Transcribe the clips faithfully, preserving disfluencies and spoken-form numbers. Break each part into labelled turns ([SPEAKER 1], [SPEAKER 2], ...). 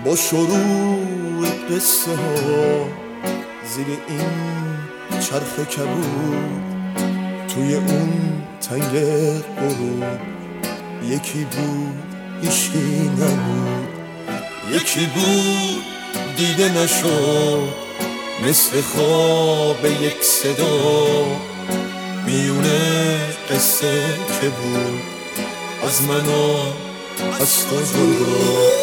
[SPEAKER 1] با شروع قصه ها زیر این چرخ کبود، توی اون تنگ غروب یکی بود هیچی نبود، یکی بود دیده نشد مثل خواب یک صدا میونه قصه که بود از من و از تو جدا.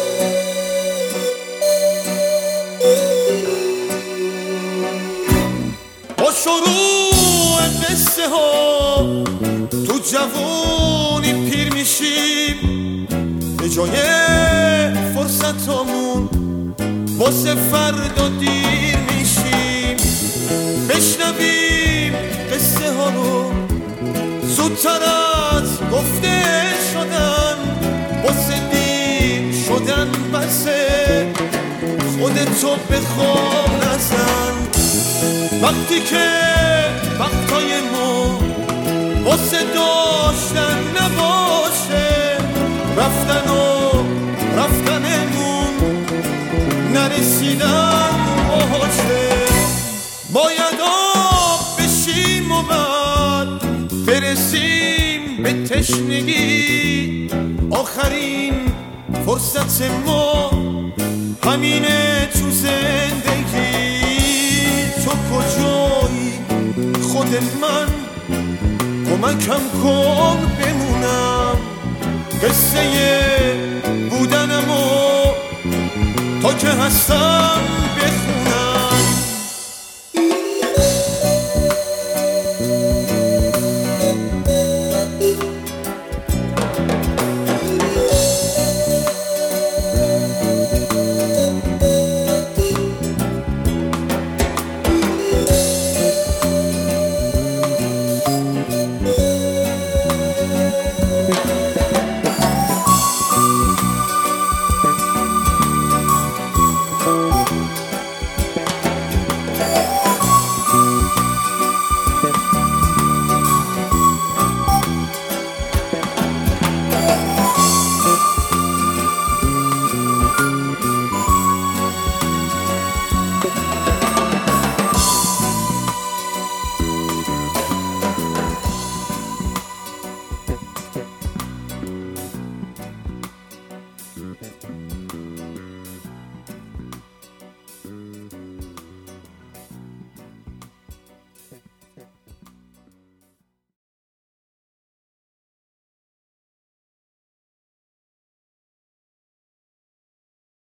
[SPEAKER 1] با شروع قصه ها تو جوونی پیر میشیم، به جای فرصتامون واسه فردا دیر میشیم. بشنویم قصه ها رو زودتر از گفته شدن، واسه دیر شدن بسه خودتو بخوام نزن. وقتی که وقتای ما واسه داشتن نباشه، رفتن و رفتنمون نرسیدن باشه. باید آب بشیم و بعد برسیم به تشنگی، آخرین فرصت ما همینه تو زندگی. تو کجایی خود من، کمکم کن بمونم قصه بودنمو تا که هستم